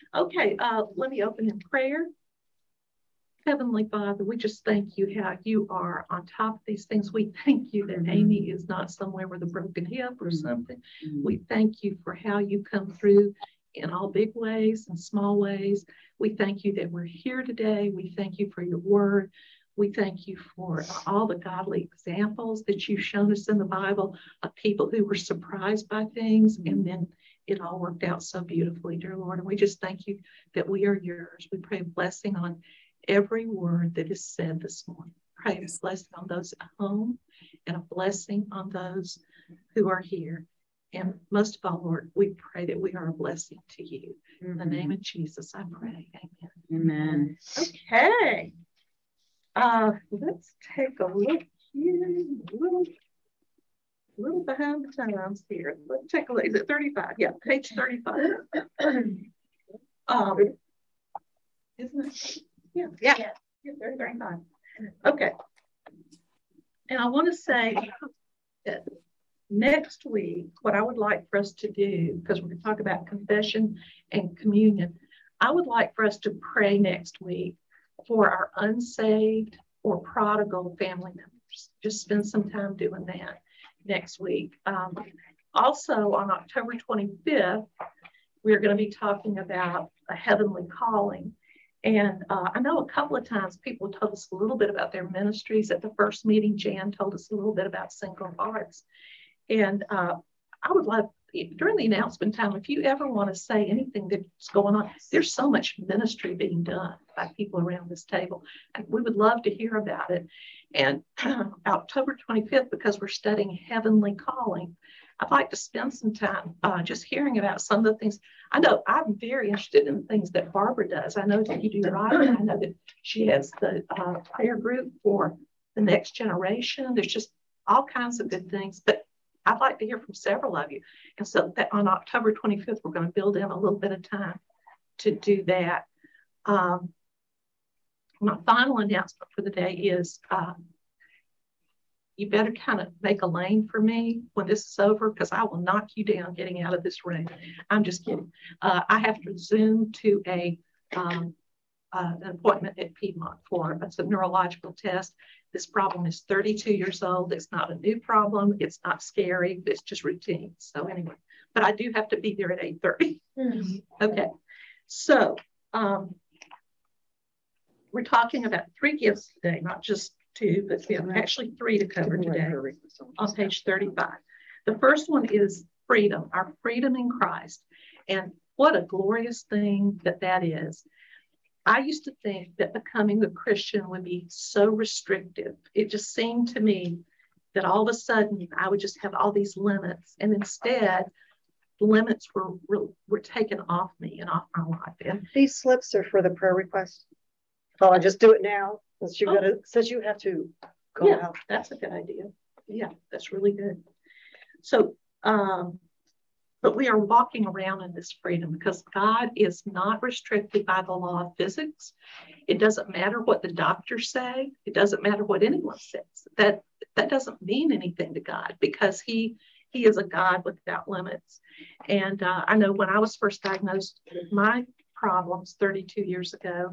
Okay, let me open in prayer. Heavenly Father, we just thank you how you are on top of these things. We thank you that Amy is not somewhere with a broken hip or something. We thank you for how you come through in all big ways and small ways. We thank you that we're here today. We thank you for your word. We thank you for all the godly examples that you've shown us in the Bible of people who were surprised by things, and then it all worked out so beautifully, dear Lord. And we just thank you that we are yours. We pray a blessing on every word that is said this morning. Pray a blessing on those at home and a blessing on those who are here. And most of all, Lord, we pray that we are a blessing to you. In the name of Jesus, I pray. Amen. Amen. Okay. Let's take a look here. A little behind the times here. Let's take a look. Is it 35? Yeah, page 35. Isn't it? Yeah. 35. Okay. And I want to say that next week, what I would like for us to do, because we're going to talk about confession and communion, I would like for us to pray next week for our unsaved or prodigal family members. Just spend some time doing that next week. Also, on October 25th, we're going to be talking about a heavenly calling. And I know a couple of times people told us a little bit about their ministries. At the first meeting, Jan told us a little bit about Single Hearts. And I would love, during the announcement time, if you ever want to say anything that's going on, there's so much ministry being done by people around this table. And we would love to hear about it. And October 25th, because we're studying heavenly calling, I'd like to spend some time just hearing about some of the things. I know I'm very interested in the things that Barbara does. I know that you do writing. I know that she has the prayer group for the next generation. There's just all kinds of good things. But I'd like to hear from several of you. And so that on October 25th, we're going to build in a little bit of time to do that. My final announcement for the day is you better kind of make a lane for me when this is over, because I will knock you down getting out of this room. I'm just kidding. I have to Zoom to an appointment at Piedmont for it's a neurological test. This problem is 32 years old. It's not a new problem. It's not scary. It's just routine. So anyway, but I do have to be there at 8:30. Okay. So we're talking about 3 gifts today, not just 2, but we have actually 3 to cover today on page 35. The first one is freedom, our freedom in Christ. And what a glorious thing that is. I used to think that becoming a Christian would be so restrictive. It just seemed to me that all of a sudden I would just have all these limits. And instead, the limits were taken off me and off my life. And these slips are for the prayer request. Well, I just do it now since you have to go out. That's a good idea. Yeah, that's really good. So, but we are walking around in this freedom because God is not restricted by the law of physics. It doesn't matter what the doctors say. It doesn't matter what anyone says. That doesn't mean anything to God because He is a God without limits. And I know when I was first diagnosed with my problems 32 years ago,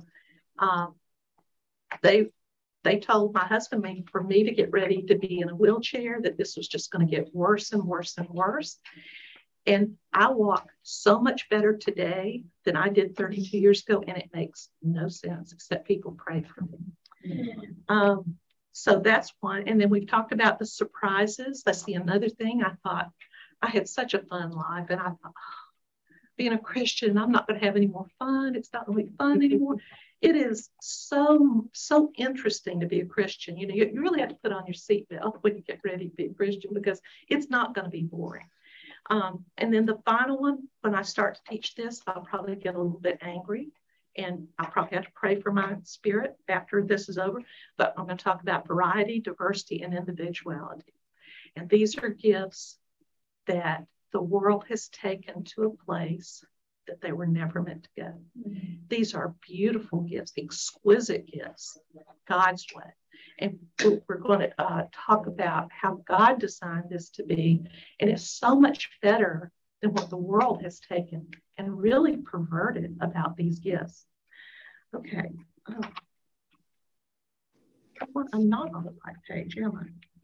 they told my husband for me to get ready to be in a wheelchair, that this was just going to get worse and worse and worse. And I walk so much better today than I did 32 years ago, and it makes no sense except people pray for me. So that's one. And then we've talked about the surprises. That's another thing. I thought I had such a fun life, and I thought, being a Christian, I'm not going to have any more fun. It's not going to be fun anymore. It is so interesting to be a Christian. You know, you really have to put on your seatbelt when you get ready to be a Christian because it's not going to be boring. And then the final one, when I start to teach this, I'll probably get a little bit angry, and I'll probably have to pray for my spirit after this is over. But I'm going to talk about variety, diversity, and individuality. And these are gifts that the world has taken to a place that they were never meant to go. These are beautiful gifts, exquisite gifts, God's way. And we're going to talk about how God designed this to be. And it's so much better than what the world has taken and really perverted about these gifts. Okay. I'm not on the right page, am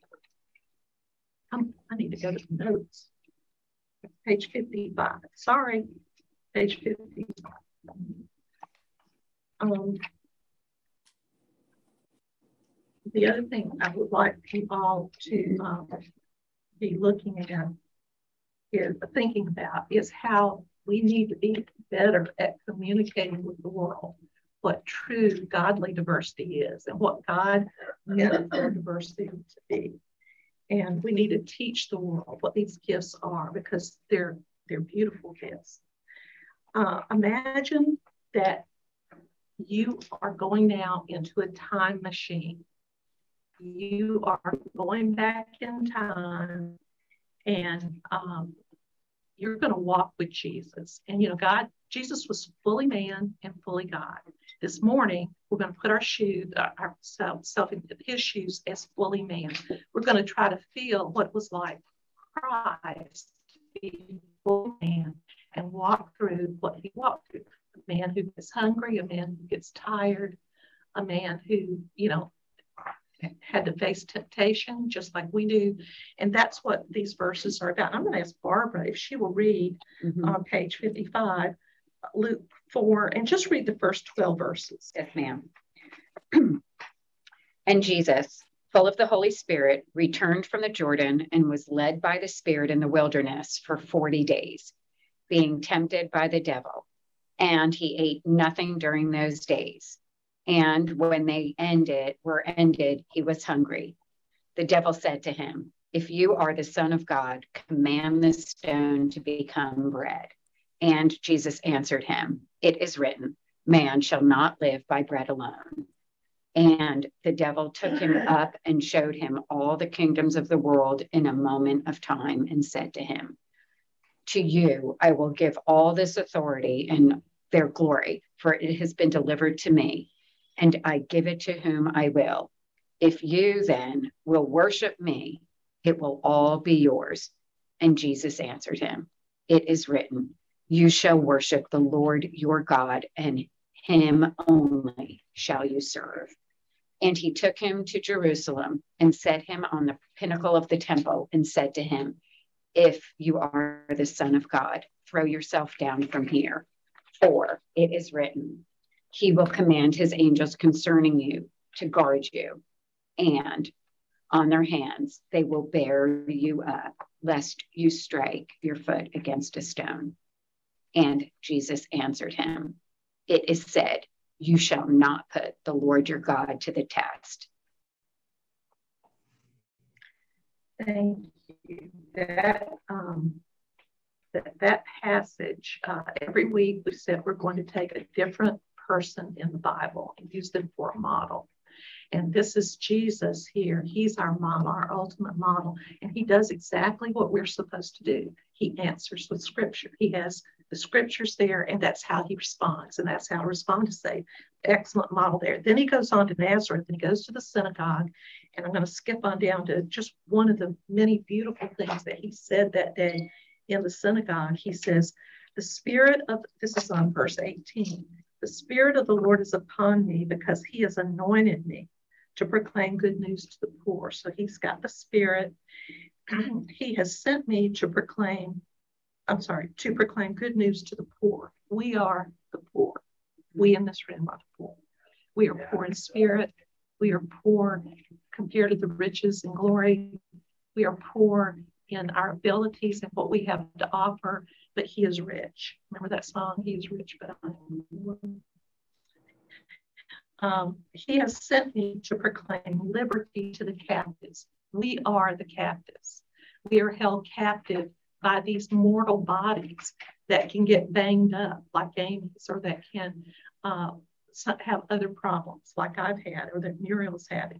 I? I need to go to the notes. Page 55. Sorry, page 55. The other thing I would like you all to be looking at is thinking about is how we need to be better at communicating with the world what true godly diversity is and what God meant for diversity to be. And we need to teach the world what these gifts are because they're beautiful gifts. Imagine that you are going now into a time machine. You are going back in time and you're going to walk with Jesus. And, you know, Jesus was fully man and fully God. This morning, we're going to put ourselves in his shoes as fully man. We're going to try to feel what it was like Christ to be fully man and walk through what he walked through. A man who gets hungry, a man who gets tired, a man who, you know, had to face temptation just like we do. And that's what these verses are about. I'm going to ask Barbara if she will read on page 55, Luke 4, and just read the first 12 verses. Yes, ma'am. And Jesus, full of the Holy Spirit, returned from the Jordan and was led by the Spirit in the wilderness for 40 days, being tempted by the devil. And he ate nothing during those days. And when they were ended, he was hungry. The devil said to him, "If you are the Son of God, command this stone to become bread." And Jesus answered him, "It is written, man shall not live by bread alone." And the devil took him up and showed him all the kingdoms of the world in a moment of time and said to him, "To you I will give all this authority and their glory, for it has been delivered to me, and I give it to whom I will. If you then will worship me, it will all be yours." And Jesus answered him, "It is written, you shall worship the Lord your God, and him only shall you serve." And he took him to Jerusalem and set him on the pinnacle of the temple and said to him, "If you are the Son of God, throw yourself down from here, for it is written, he will command his angels concerning you to guard you, and on their hands they will bear you up, lest you strike your foot against a stone." And Jesus answered him, "It is said, you shall not put the Lord your God to the test." Thank you. That passage, every week we said we're going to take a different person in the Bible and use them for a model. And this is Jesus here. He's our model, our ultimate model. And he does exactly what we're supposed to do. He answers with scripture. He has the scriptures there, and that's how he responds. And that's how to respond to say, excellent model there. Then he goes on to Nazareth, and he goes to the synagogue. And I'm going to skip on down to just one of the many beautiful things that he said that day in the synagogue. He says, this is on verse 18, "The Spirit of the Lord is upon me because he has anointed me to proclaim good news to the poor." So he's got the Spirit. He has sent me to proclaim good news to the poor. We are the poor. We in this room are the poor. We are poor in spirit. We are poor compared to the riches and glory. We are poor in our abilities and what we have to offer, but he is rich. Remember that song, "He is rich, but I am poor." He has sent me to proclaim liberty to the captives. We are the captives. We are held captive by these mortal bodies that can get banged up like Amy's, or that can have other problems like I've had or that Muriel's had.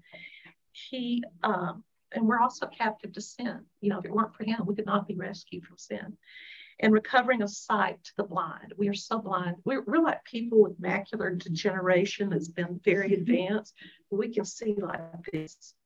And we're also captive to sin. You know, if it weren't for him, we could not be rescued from sin. And recovering of sight to the blind. We are so blind. We're like people with macular degeneration that's been very advanced. We can see like this.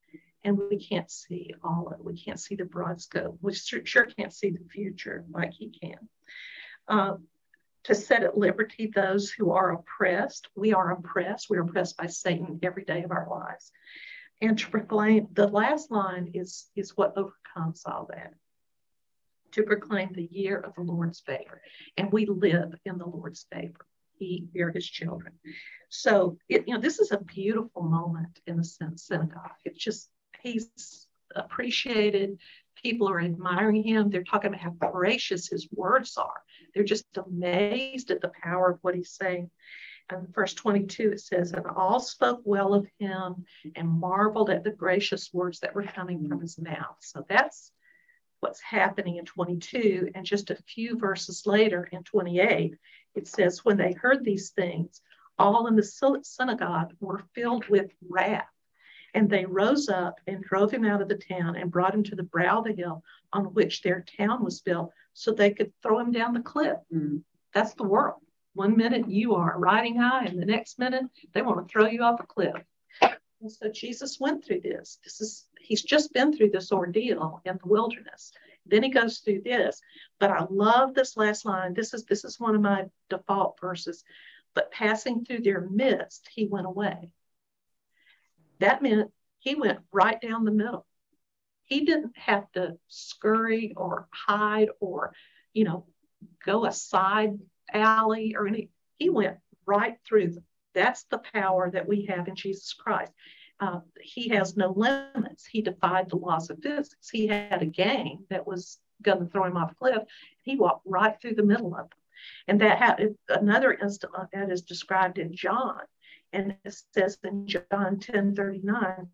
and we can't see all of it. We can't see the broad scope. We sure can't see the future like he can. To set at liberty those who are oppressed. We are oppressed. We are oppressed by Satan every day of our lives. And to proclaim, the last line is what overcomes all that. To proclaim the year of the Lord's favor. And we live in the Lord's favor. We are his children. So, this is a beautiful moment in the synagogue. It's just, he's appreciated. People are admiring him. They're talking about how gracious his words are. They're just amazed at the power of what he's saying. And verse 22, it says, and all spoke well of him and marveled at the gracious words that were coming from his mouth. So that's what's happening in 22. And just a few verses later in 28, it says, when they heard these things, all in the synagogue were filled with wrath. And they rose up and drove him out of the town and brought him to the brow of the hill on which their town was built so they could throw him down the cliff. That's the world. One minute you are riding high and the next minute they want to throw you off a cliff. And so Jesus went through this. He's just been through this ordeal in the wilderness. Then he goes through this. But I love this last line. This is one of my default verses. But passing through their midst, he went away. That meant he went right down the middle. He didn't have to scurry or hide or, go a side alley or anything. He went right through them. That's the power that we have in Jesus Christ. He has no limits. He defied the laws of physics. He had a gang that was going to throw him off a cliff. He walked right through the middle of them. And another instant like that is described in John. And it says in John 10:39,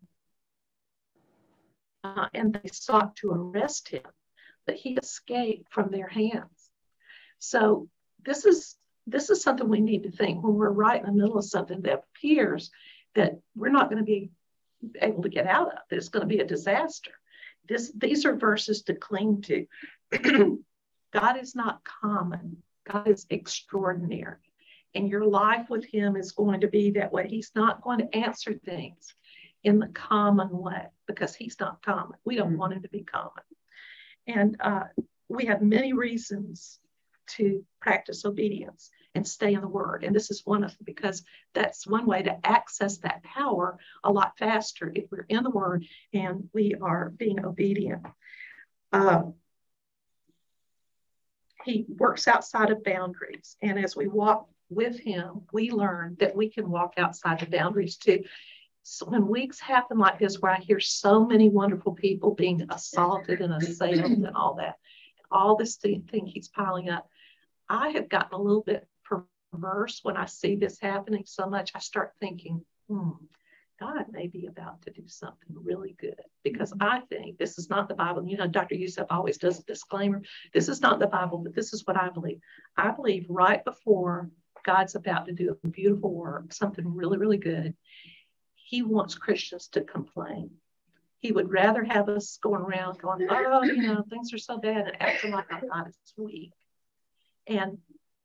and they sought to arrest him, but he escaped from their hands. So this is something we need to think when we're right in the middle of something that appears that we're not going to be able to get out of. It's going to be a disaster. These are verses to cling to. God is not common. God is extraordinary. And your life with him is going to be that way. He's not going to answer things in the common way because he's not common. We don't want him to be common. And we have many reasons to practice obedience and stay in the word. And this is one of them because that's one way to access that power a lot faster if we're in the word and we are being obedient. He works outside of boundaries. And as we walk with him, we learn that we can walk outside the boundaries too. So when weeks happen like this, where I hear so many wonderful people being assaulted and assailed and all that, all this thing keeps piling up, I have gotten a little bit perverse when I see this happening so much. I start thinking, God may be about to do something really good, because I think this is not the Bible. Dr. Youssef always does a disclaimer. This is not the Bible, but this is what I believe. I believe right before God's about to do a beautiful work, something really, really good, he wants Christians to complain. He would rather have us going around going, things are so bad, and acting like our God is weak. And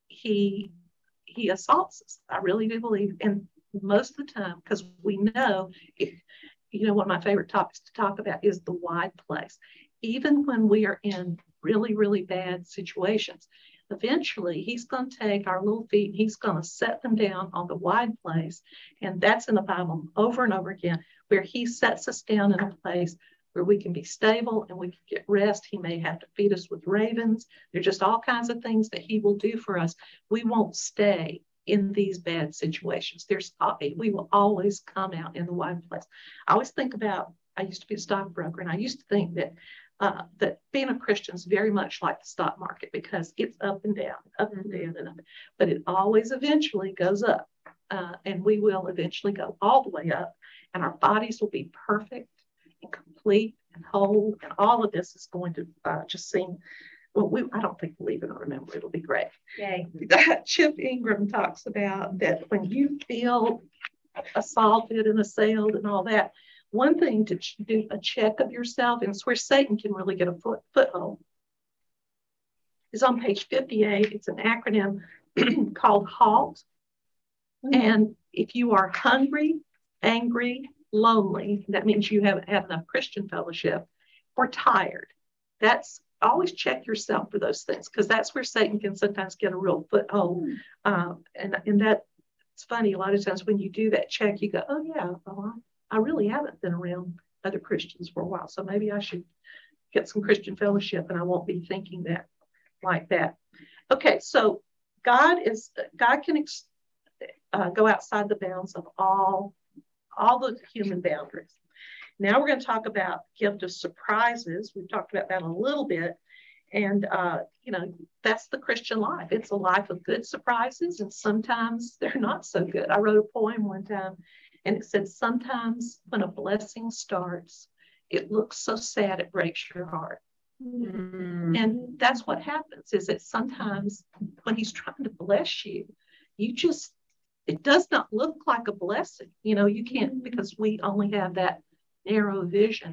he assaults us. I really do believe. And most of the time, because we know, one of my favorite topics to talk about is the wide place. Even when we are in really, really bad situations, eventually he's going to take our little feet and he's going to set them down on the wide place. And that's in the Bible over and over again, where he sets us down in a place where we can be stable and we can get rest. He may have to feed us with ravens. There's just all kinds of things that he will do for us. We won't stay in these bad situations. We will always come out in the wide place. I always think about, I used to be a stockbroker, and I used to think that being a Christian is very much like the stock market, because it's up and down, up and down, and up, but it always eventually goes up, and we will eventually go all the way up, and our bodies will be perfect and complete and whole, and all of this is going to just seem, I don't think we'll even remember. It'll be great. Yay. Chip Ingram talks about that when you feel assaulted and assailed and all that, one thing to do a check of yourself, and it's where Satan can really get a foothold, is on page 58. It's an acronym called HALT. And if you are hungry, angry, lonely, that means you haven't had enough Christian fellowship, or tired. That's always check yourself for those things, because that's where Satan can sometimes get a real foothold. And that it's funny, a lot of times when you do that check, you go, oh yeah, well, I really haven't been around other Christians for a while, so maybe I should get some Christian fellowship, and I won't be thinking that like that. Okay, so God can go outside the bounds of all the human boundaries. Now we're going to talk about gift of surprises. We've talked about that a little bit. And, that's the Christian life. It's a life of good surprises, and sometimes they're not so good. I wrote a poem one time, and it said, sometimes when a blessing starts, it looks so sad it breaks your heart. Mm-hmm. And that's what happens, is that sometimes when he's trying to bless you, it does not look like a blessing. You can't, because we only have that narrow vision.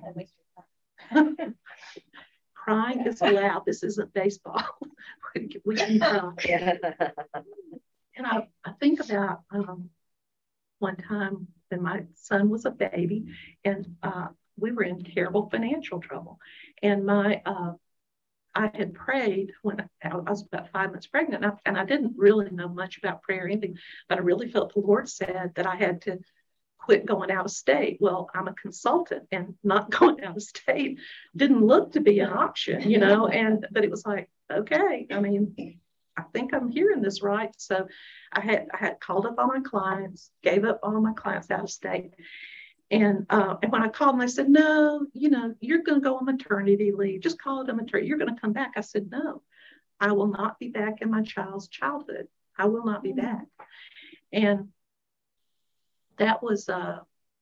Crying is allowed. This isn't baseball. We can cry. And I think about one time when my son was a baby, and we were in terrible financial trouble. And I had prayed when I was about 5 months pregnant, and I didn't really know much about prayer or anything, but I really felt the Lord said that I had to quit going out of state. Well, I'm a consultant, and not going out of state didn't look to be an option, but it was like, okay, I think I'm hearing this right. So I had called up all my clients, gave up all my clients out of state. And when I called them, they said, no, you're going to go on maternity leave. Just call it a maternity. You're going to come back. I said, no, I will not be back in my child's childhood. I will not be back. And that was a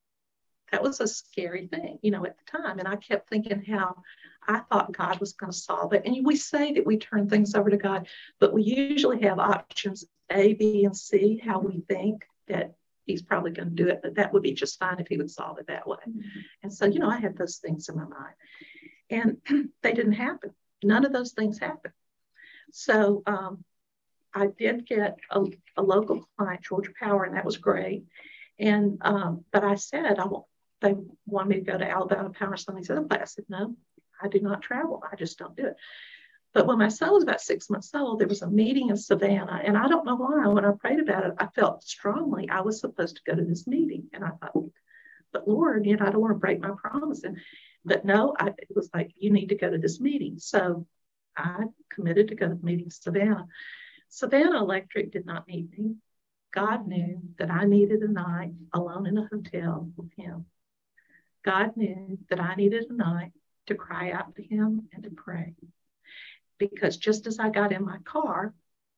scary thing, at the time. And I kept thinking how I thought God was going to solve it. And we say that we turn things over to God, but we usually have options A, B, and C, how we think that he's probably going to do it, but that would be just fine if he would solve it that way. Mm-hmm. And so, I had those things in my mind, and they didn't happen. None of those things happened. So I did get a local client, Georgia Power, and that was great. And but I said, they wanted me to go to Alabama Power, something like that. I said, no, I do not travel. I just don't do it. But when my son was about 6 months old, there was a meeting in Savannah. And I don't know why, when I prayed about it, I felt strongly I was supposed to go to this meeting. And I thought, but Lord, I don't want to break my promise. But no, it was like, you need to go to this meeting. So I committed to go to the meeting in Savannah. Savannah Electric did not need me. God knew that I needed a night alone in a hotel with him. God knew that I needed a night to cry out to him and to pray. Because just as I got in my car,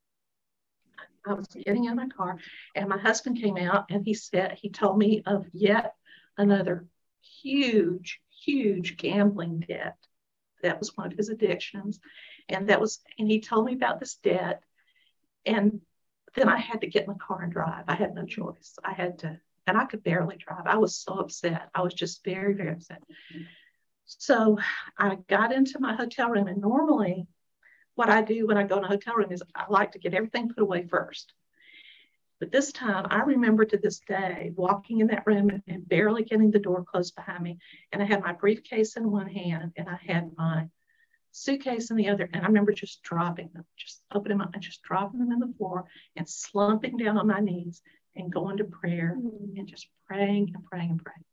I was getting in my car, and my husband came out, and he told me of yet another huge, huge gambling debt. That was one of his addictions. And he told me about this debt. And then I had to get in the car and drive. I had no choice. And I could barely drive. I was so upset. I was just very, very upset. So I got into my hotel room, and normally what I do when I go in a hotel room is I like to get everything put away first. But this time, I remember to this day walking in that room and barely getting the door closed behind me. And I had my briefcase in one hand, and I had my suitcase in the other. And I remember just dropping them, just opening them up and just dropping them in the floor and slumping down on my knees and going to prayer and just praying and praying and praying.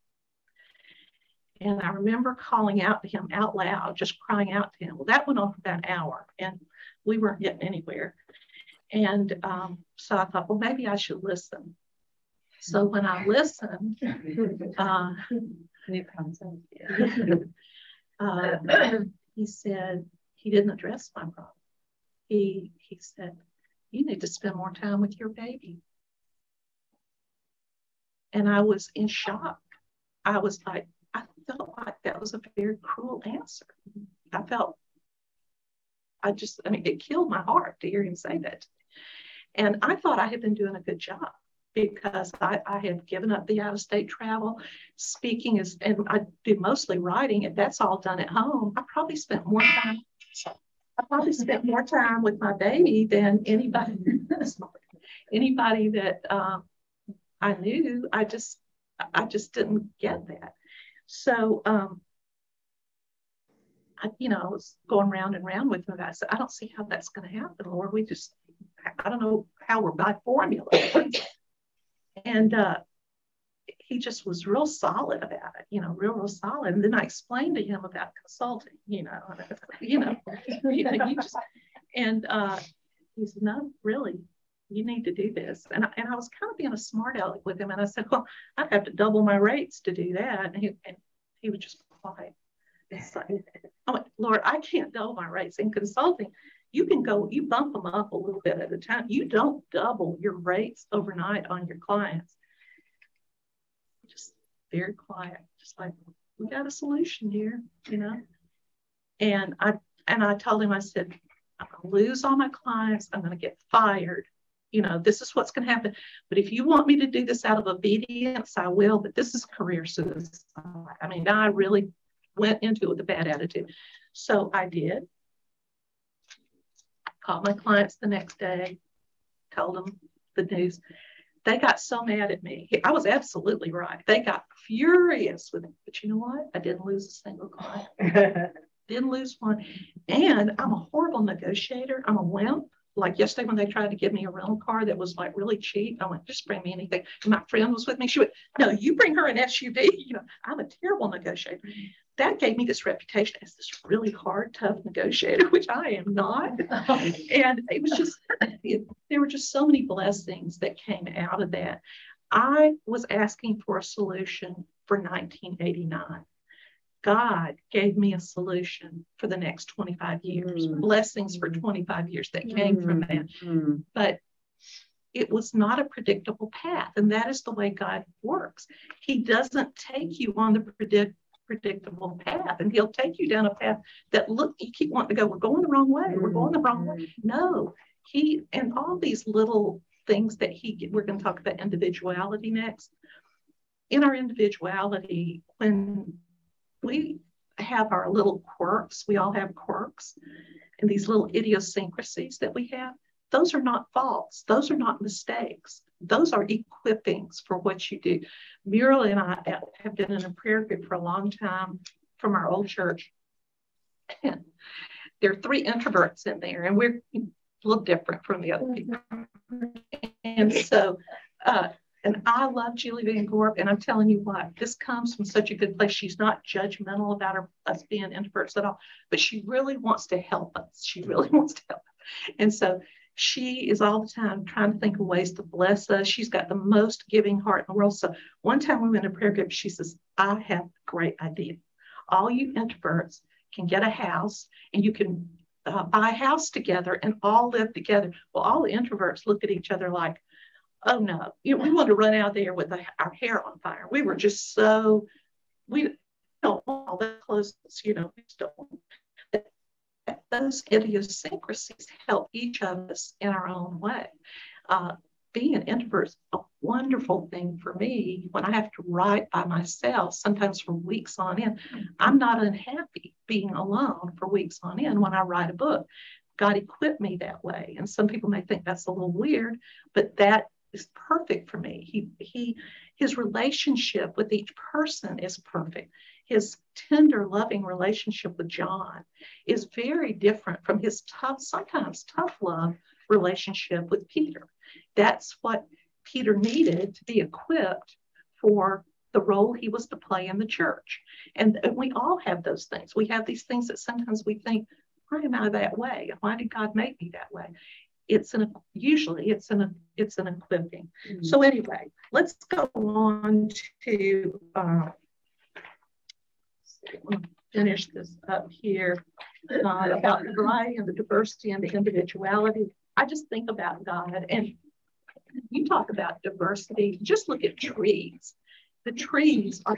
And I remember calling out to him out loud, just crying out to him. Well, that went on for about an hour, and we weren't getting anywhere. And so I thought, well, maybe I should listen. So when I listened, new concept. He said he didn't address my problem. He said, you need to spend more time with your baby. And I was in shock. I felt like that was a very cruel answer. It killed my heart to hear him say that. And I thought I had been doing a good job, because I had given up the out-of-state travel. Speaking and I do mostly writing, and that's all done at home. I probably spent more time with my baby than anybody that I knew. I just didn't get that. So, I was going round and round with him. I said, I don't see how that's going to happen, Lord. I don't know how we're by formula. And he just was real solid about it, real solid. And then I explained to him about consulting, you just, and he said, no, really, you need to do this. And I was kind of being a smart aleck with him. And I said, well, I'd have to double my rates to do that. And he was just quiet. It's like, I went, Lord, I can't double my rates. In consulting, you bump them up a little bit at a time. You don't double your rates overnight on your clients. Just very quiet, just like, we got a solution here, And I told him, I said, I'm going to lose all my clients. I'm going to get fired. This is what's going to happen. But if you want me to do this out of obedience, I will. But this is career suicide. I mean, I really went into it with a bad attitude. So I did. Called my clients the next day, told them the news. They got so mad at me. I was absolutely right. They got furious with me. But you know what? I didn't lose a single client. Didn't lose one. And I'm a horrible negotiator. I'm a wimp. Like yesterday when they tried to give me a rental car that was like really cheap, I went, just bring me anything. And my friend was with me. She went, no, you bring her an SUV. I'm a terrible negotiator. That gave me this reputation as this really hard, tough negotiator, which I am not. And it was just, there were just so many blessings that came out of that. I was asking for a solution for 1989. God gave me a solution for the next 25 years, blessings for 25 years that came from that. But it was not a predictable path. And that is the way God works. He doesn't take you on the predictable path, and he'll take you down a path that, look, you keep wanting to go, we're going the wrong way. We're going the wrong way. No, and all these little things that we're going to talk about individuality next. In our individuality, when we have our little quirks, we all have quirks, and these little idiosyncrasies that we have, those are not faults. Those are not mistakes. Those are equippings for what you do. Muriel and I have been in a prayer group for a long time from our old church. And there are 3 introverts in there, and we're a little different from the other people. And so, and I love Julie Van Gorp, and I'm telling you what, this comes from such a good place. She's not judgmental about us being introverts at all, but she really wants to help us. She really wants to help us. And so she is all the time trying to think of ways to bless us. She's got the most giving heart in the world. So one time we went in a prayer group, she says, I have a great idea. All you introverts can get a house, and you can buy a house together and all live together. Well, all the introverts looked at each other like, oh no, we wanted to run out there with our hair on fire. We were just we don't want all that closeness, we just don't want. Those idiosyncrasies help each of us in our own way. Being an introvert is a wonderful thing for me. When I have to write by myself, sometimes for weeks on end, I'm not unhappy being alone for weeks on end when I write a book. God equipped me that way. And some people may think that's a little weird, but that is perfect for me. His relationship with each person is perfect. His tender, loving relationship with John is very different from his sometimes tough love relationship with Peter. That's what Peter needed to be equipped for the role he was to play in the church. And we all have those things. We have these things that sometimes we think, why am I that way? Why did God make me that way? Usually it's an equipping. Mm-hmm. So anyway, let's go on to finish this up here about the variety and the diversity and the individuality. I just think about God, and you talk about diversity. Just look at trees. The trees are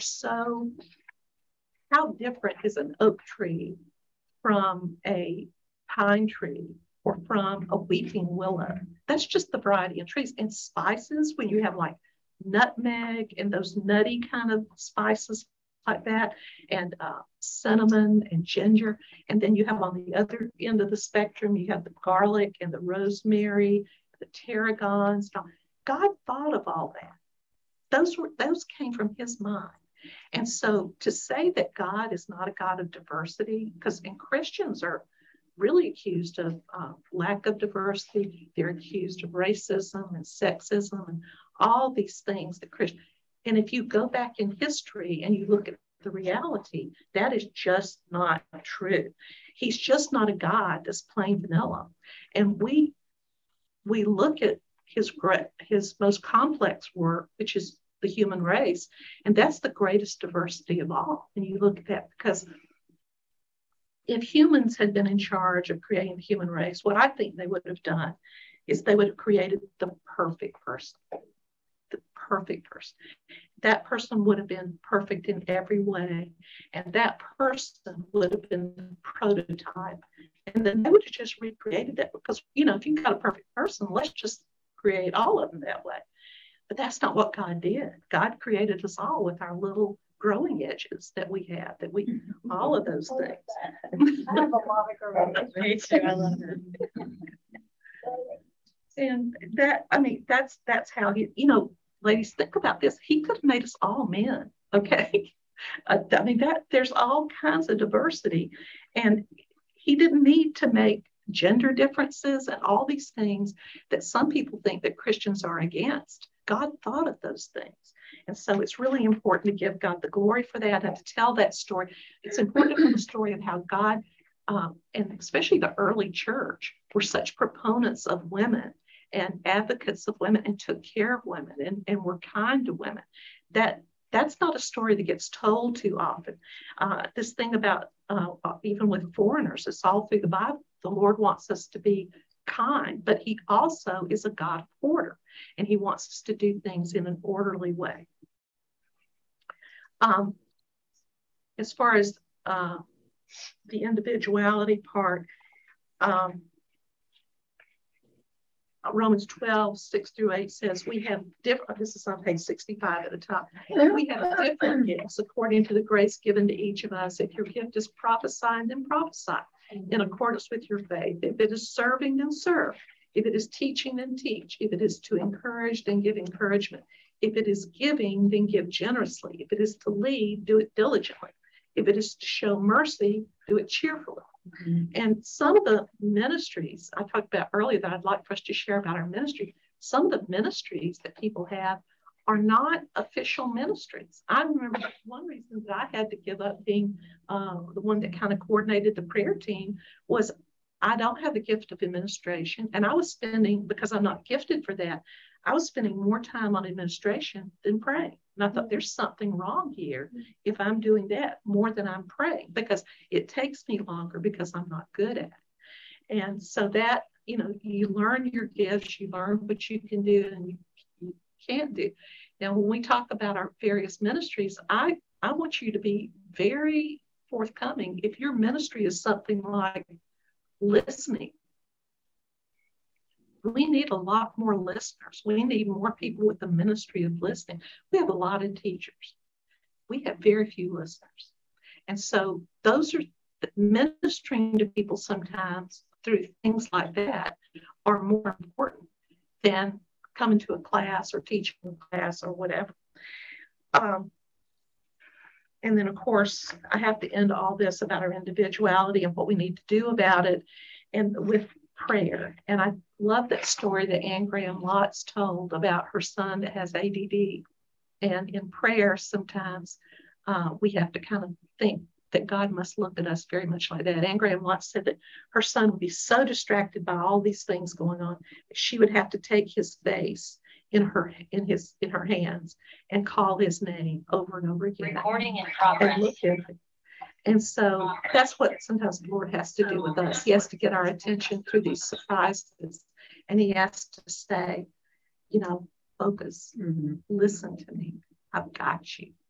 how different is an oak tree from a pine tree or from a weeping willow? That's just the variety of trees. And spices, when you have like nutmeg and those nutty kind of spices like that, and cinnamon and ginger. And then you have on the other end of the spectrum, you have the garlic and the rosemary, the tarragons. God thought of all that. those came from his mind. And so to say that God is not a God of diversity, because Christians are really accused of lack of diversity. They're accused of racism and sexism and all these things that Christians. And if you go back in history and you look at the reality, that is just not true. He's just not a God that's plain vanilla. And we look at his most complex work, which is the human race, and that's the greatest diversity of all. And you look at that, because if humans had been in charge of creating the human race, what I think they would have done is they would have created the perfect person. The perfect person. That person would have been perfect in every way, and that person would have been the prototype. And then they would have just recreated that, because, if you've got a perfect person, let's just create all of them that way. But that's not what God did. God created us all with our little growing edges that we have, all of those things. I have a lot of growing edges. Me too. I love it. And that's how he, ladies, think about this. He could have made us all men, okay? There's all kinds of diversity. And he didn't need to make gender differences and all these things that some people think that Christians are against. God thought of those things. And so it's really important to give God the glory for that and to tell that story. It's important to tell the story of how God, and especially the early church, were such proponents of women and advocates of women and took care of women and were kind to women. That's not a story that gets told too often. This thing about even with foreigners, it's all through the Bible. The Lord wants us to be kind, but he also is a God of order, and he wants us to do things in an orderly way. As far as the individuality part, Romans 12, 6-8 says we have different, this is on page 65 at the top, we have different gifts according to the grace given to each of us. If your gift is prophesying, then prophesy in accordance with your faith. If it is serving, then serve. If it is teaching, then teach. If it is to encourage, then give encouragement. If it is giving, then give generously. If it is to lead, do it diligently. If it is to show mercy, do it cheerfully. Mm-hmm. And some of the ministries I talked about earlier that I'd like for us to share about our ministry, some of the ministries that people have are not official ministries. I remember one reason that I had to give up being the one that kind of coordinated the prayer team was I don't have the gift of administration. And I was spending, because I'm not gifted for that, I was spending more time on administration than praying. And I thought there's something wrong here if I'm doing that more than I'm praying, because it takes me longer because I'm not good at it. And so that, you learn your gifts, you learn what you can do and you can't do. Now, when we talk about our various ministries, I want you to be very forthcoming. If your ministry is something like listening, we need a lot more listeners. We need more people with the ministry of listening. We have a lot of teachers. We have very few listeners. And so those are ministering to people sometimes through things like that are more important than coming to a class or teaching a class or whatever. And then, of course, I have to end all this about our individuality and what we need to do about it, and with prayer. And I love that story that Anne Graham Lotz told about her son that has ADD. And in prayer, sometimes we have to kind of think that God must look at us very much like that. Anne Graham Lotz said that her son would be so distracted by all these things going on that she would have to take his face in her hands and call his name over and over again. Recording in progress. And look at it. And so that's what sometimes the Lord has to do with us. He has to get our attention through these surprises. And he has to say, focus, listen to me. I've got you.